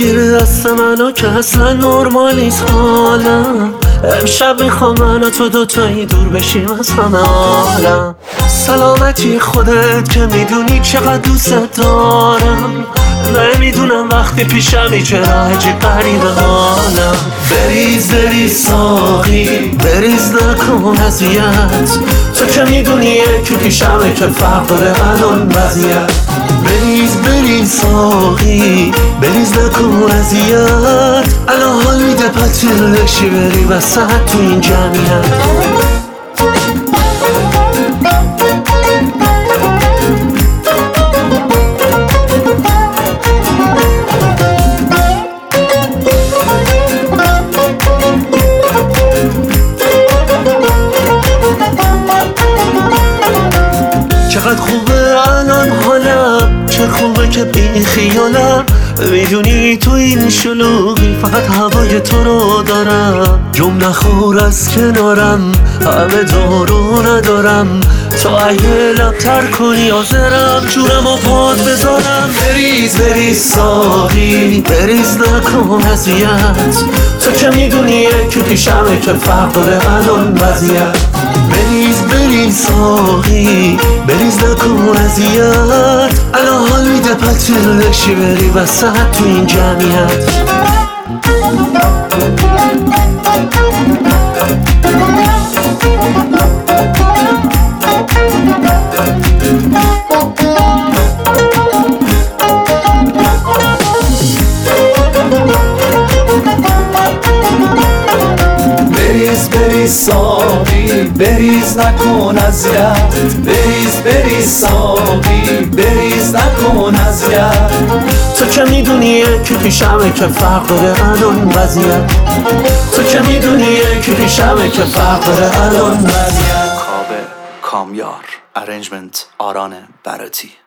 بگیر دست منو که اصلا نرمال نیست حالم. امشب میخوام من و تو دوتایی دور بشیم از همه عالم. سلامتی خودت که میدونی چقدر دوست دارم. نمیدونم وقتی پیشمی چرا عجیب غریبه حالم. بریز بریز ساقی، بریز نکن اذیت. تو که میدونی یکی پیشمه که فرق داره الان وضعیت. بریز بریز ساقی، بریز نکن اذیت. الان حال میده پتیل بشی بری وسط تو این جمعیت. چقدر خوبه الان حالم، چه خوبه که بی خیالم. میدونی تو این شلوغی فقط هوای تو رو دارم. جم نخور از کنارم، همه دارو ندارم. تو اگه لبتر کنی حاضرم جورم و پاد بذارم. بریز بریز ساقی، بریز نکن اذیت. تو که میدونی یکی پیشمه که فرق داره الان وضعیت. بریز بریز ساقی، بریز نکن اذیت. الان حال میده پتیل بشی بری وسط تو این جمعیت. بریز بریز ساقی، بریز نکن اذیت. بریز بریز ساقی، بریز نکن اذیت. تو که میدونی یکی پیشمه که فرق داره الان وضعیت. تو که میدونی یکی پیشمه که فرق داره الان وضعیت. کاوه کامیار، ارنجمنت آران براتی.